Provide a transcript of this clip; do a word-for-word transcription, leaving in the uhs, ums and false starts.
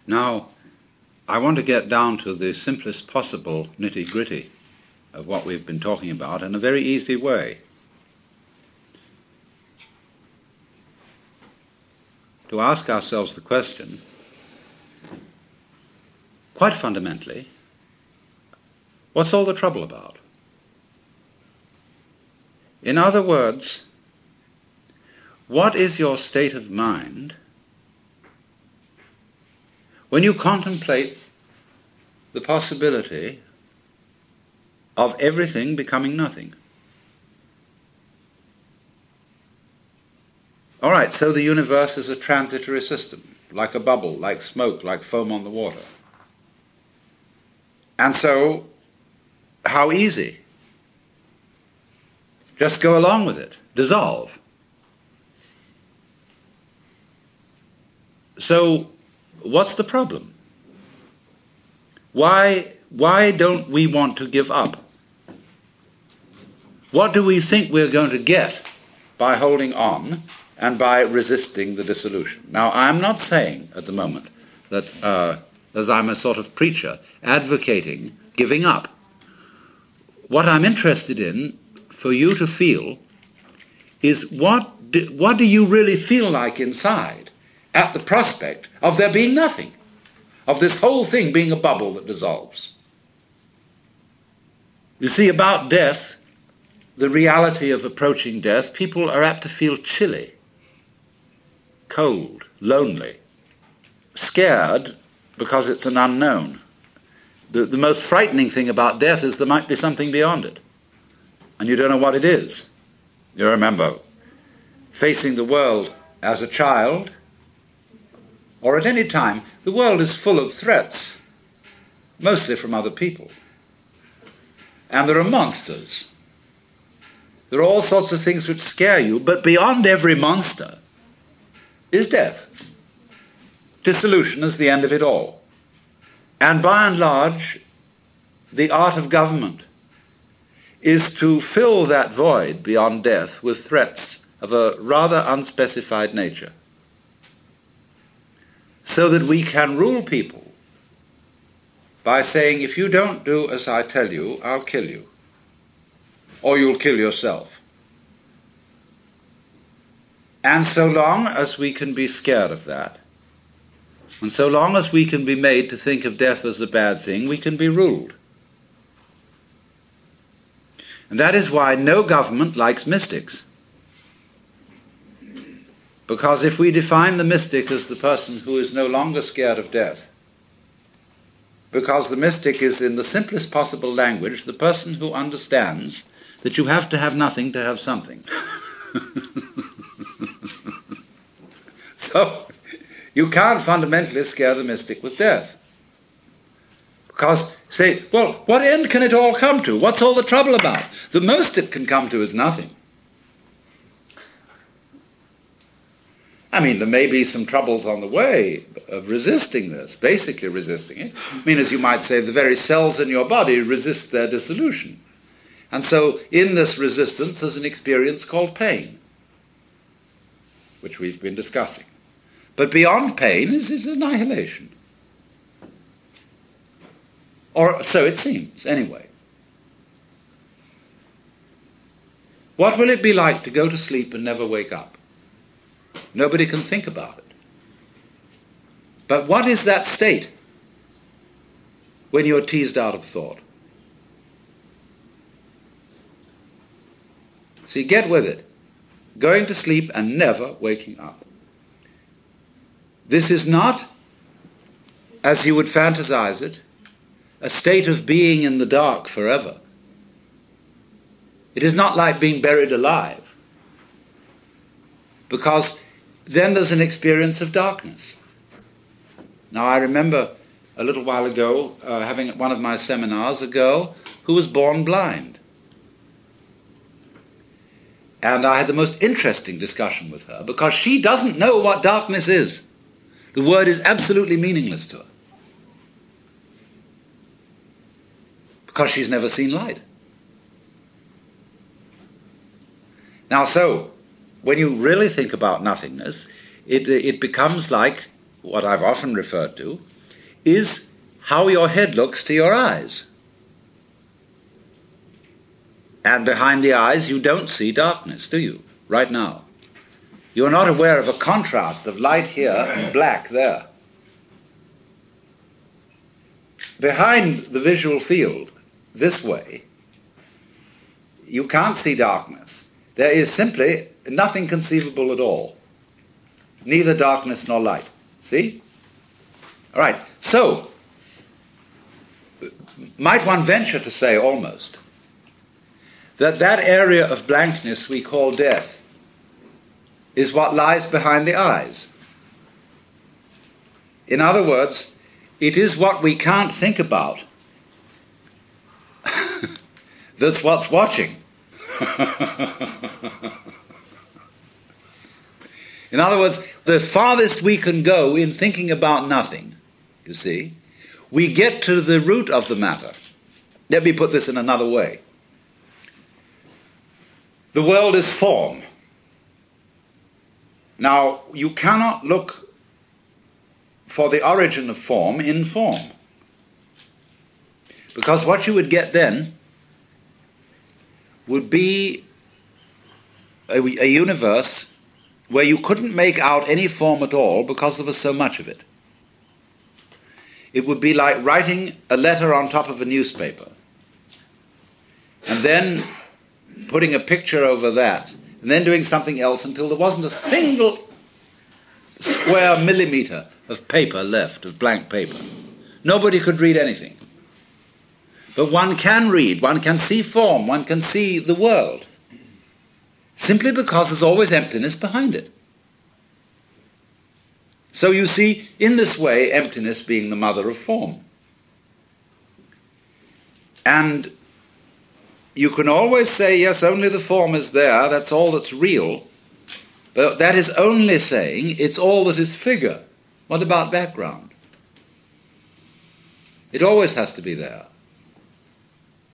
Now, I want to get down to the simplest possible nitty-gritty of what we've been talking about in a very easy way. To ask ourselves the question, quite fundamentally, what's all the trouble about? In other words, what is your state of mind when you contemplate the possibility of everything becoming nothing? All right, so the universe is a transitory system, like a bubble, like smoke, like foam on the water. And so, how easy? Just go along with it, dissolve. So, what's the problem? Why, why don't we want to give up? What do we think we're going to get by holding on and by resisting the dissolution? Now, I'm not saying at the moment that, uh, as I'm a sort of preacher, advocating giving up. What I'm interested in for you to feel is what do, what do you really feel like inside at the prospect of there being nothing, of this whole thing being a bubble that dissolves. You see, about death, the reality of approaching death, people are apt to feel chilly, cold, lonely, scared because it's an unknown. The, the most frightening thing about death is there might be something beyond it, and you don't know what it is. You remember facing the world as a child, or at any time, the world is full of threats, mostly from other people. And there are monsters. There are all sorts of things which scare you, but beyond every monster is death. Dissolution is the end of it all. And by and large, the art of government is to fill that void beyond death with threats of a rather unspecified nature, so that we can rule people by saying, if you don't do as I tell you, I'll kill you, or you'll kill yourself. And so long as we can be scared of that, and so long as we can be made to think of death as a bad thing, we can be ruled. And that is why no government likes mystics. Because if we define the mystic as the person who is no longer scared of death, because the mystic is, in the simplest possible language, the person who understands that you have to have nothing to have something. So, you can't fundamentally scare the mystic with death. Because, say, well, what end can it all come to? What's all the trouble about? The most it can come to is nothing. I mean, there may be some troubles on the way of resisting this, basically resisting it. I mean, as you might say, the very cells in your body resist their dissolution. And so, in this resistance, there's an experience called pain, which we've been discussing. But beyond pain is, is annihilation. Or so it seems, anyway. What will it be like to go to sleep and never wake up? Nobody can think about it. But what is that state when you're teased out of thought? See, get with it. Going to sleep and never waking up. This is not, as you would fantasize it, a state of being in the dark forever. It is not like being buried alive, because then there's an experience of darkness. Now, I remember a little while ago uh, having at one of my seminars a girl who was born blind. And I had the most interesting discussion with her, because she doesn't know what darkness is. The word is absolutely meaningless to her, because she's never seen light. Now, so, when you really think about nothingness, it, it becomes like what I've often referred to, is how your head looks to your eyes. And behind the eyes you don't see darkness, do you, right now? You're not aware of a contrast of light here and black there. Behind the visual field, this way, you can't see darkness. There is simply nothing conceivable at all. Neither darkness nor light. See? All right. So, might one venture to say almost that that area of blankness we call death is what lies behind the eyes. In other words, it is what we can't think about that's what's watching. In other words, the farthest we can go in thinking about nothing, you see, we get to the root of the matter. Let me put this in another way. The world is form. Now, you cannot look for the origin of form in form. Because what you would get then would be a, a universe where you couldn't make out any form at all because there was so much of it. It would be like writing a letter on top of a newspaper and then putting a picture over that and then doing something else until there wasn't a single square millimeter of paper left, of blank paper. Nobody could read anything. But one can read, one can see form, one can see the world, simply because there's always emptiness behind it. So you see, in this way, emptiness being the mother of form. And you can always say, yes, only the form is there, that's all that's real. But that is only saying it's all that is figure. What about background? It always has to be there.